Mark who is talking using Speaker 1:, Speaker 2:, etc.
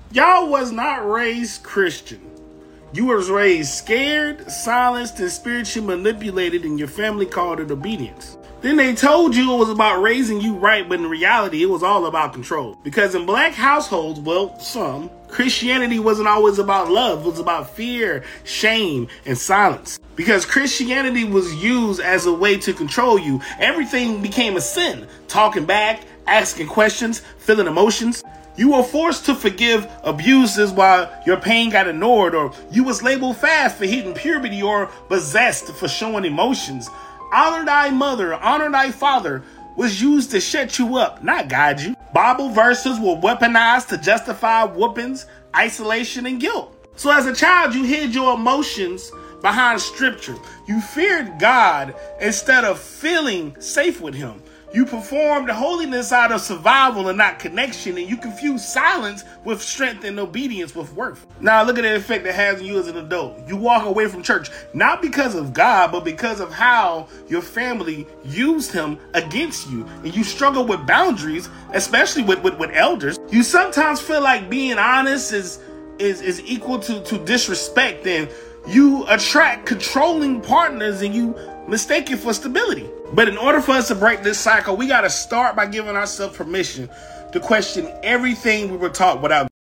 Speaker 1: Y'all was not raised Christian. You was raised scared, silenced, and spiritually manipulated, and your family called it obedience. Then they told you it was about raising you right, but in reality, it was all about control. Because in black households, well, some, Christianity wasn't always about love. It was about fear, shame, and silence. Because Christianity was used as a way to control you, everything became a sin. Talking back, asking questions, feeling emotions. You were forced to forgive abuses while your pain got ignored, or you was labeled fast for hitting puberty or possessed for showing emotions. Honor thy mother, honor thy father was used to shut you up, not guide you. Bible verses were weaponized to justify whoopings, isolation, and guilt. So as a child, you hid your emotions behind scripture. You feared God instead of feeling safe with him. You performed holiness out of survival and not connection, and you confused silence with strength and obedience with worth. Now look at the effect it has on you as an adult. You walk away from church, not because of God, but because of how your family used him against you. And you struggle with boundaries, especially with elders. You sometimes feel like being honest is equal to disrespect, and you attract controlling partners and you mistake it for stability. But in order for us to break this cycle, we got to start by giving ourselves permission to question everything we were taught without